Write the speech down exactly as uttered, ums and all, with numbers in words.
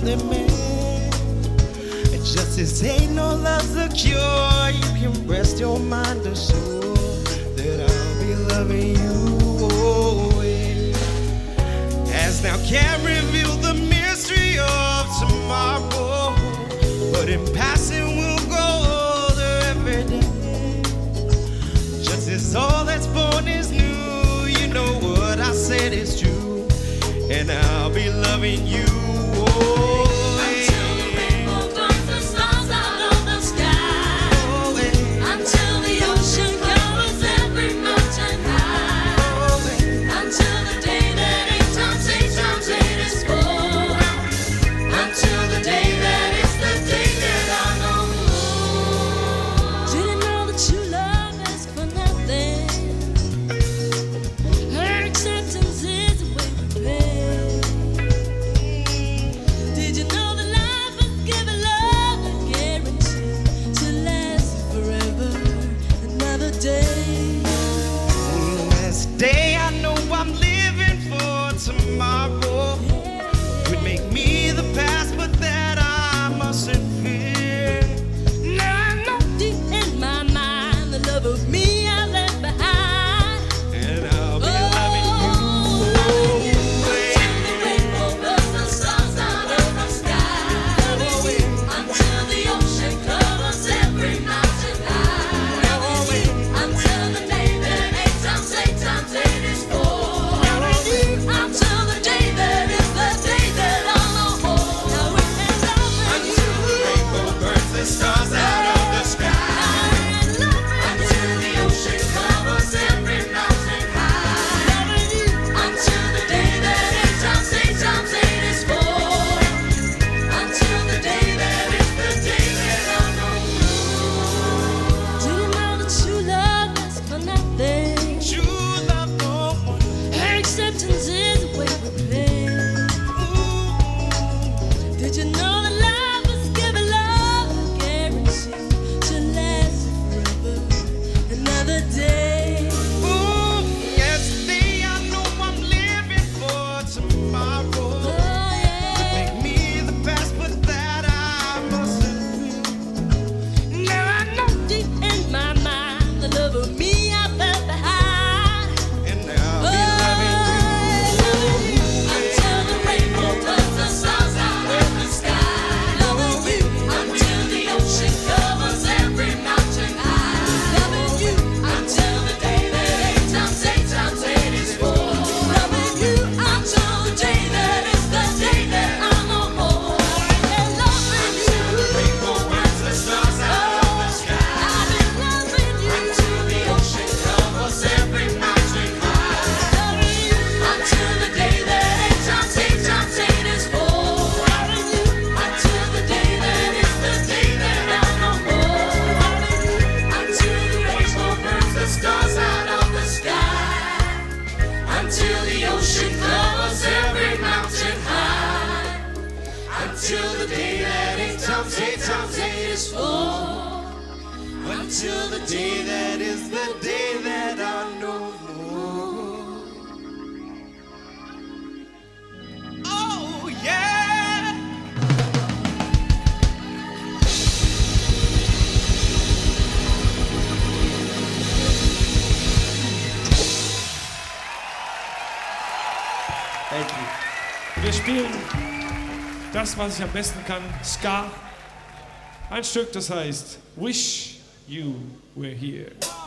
another man. And just as ain't no love secure, you can rest your mind assured that I'll be loving you always. As now can't reveal the mystery of tomorrow, but in passing we'll go older every day. Just as all that's born is new, you know what I said is true, and I'll be loving you always. Until the rainbow burns the stars out of the sky, Always. until the ocean covers every mountain high, Always. until the day that eight times eight times eight is four, until the day that is the day that I know more. Didn't know that you love us for nothing. Her acceptance is a way we pay. Did you know that life is giving love a guarantee to last forever? Another day. This day I know I'm living for tomorrow. Would make me the past, but that I mustn't fear. Now I know deep in my mind the love of me I left behind. And I'll be loving you always. Until the rainbow burns the stars out of the sky, until the ocean covers every mountain high, until the day that eight times eight times eight is four, until the day that is the day that I know more. Now we can love Until the rainbow burns the stars out of the sky, until the ocean covers every mountain high, until the day that eight times eight times eight is four, until the day that is the day that I know more. Do you know that you love us for nothing? true love no one. Her acceptance is a way we pay. Did you know that love was giving love a guarantee to last forever? Another day. Ooh, yesterday I know I'm living for tomorrow. Oh yeah. Make me the past, but that I mustn't fear. Now I know deep in my mind the love of me I felt behind. And I'll be loving you. Until the rainbow burns the stars out of the sky, loving you. Until the ocean covers every mountain high, loving you. Until the day that eight times eight times eight is four, loving you. Until the day that is the day that I know more. And loving you. Until the rainbow burns the stars out of the sky, I've been loving you. until the ocean covers every mountain high, Loving you. Until the day that eight times eight times eight is four, loving you. Until the day that is the day that I know more, loving you. Until the rainbow burns the stars out of the sky, until the ocean covers every mountain high, until the day that eight times eight times eight is four, until the day that is the day that I know more. Oh yeah. Thank you. Wir spielen das, was ich am besten kann, Ska. Ein Stück, das heißt Wish You Were Here.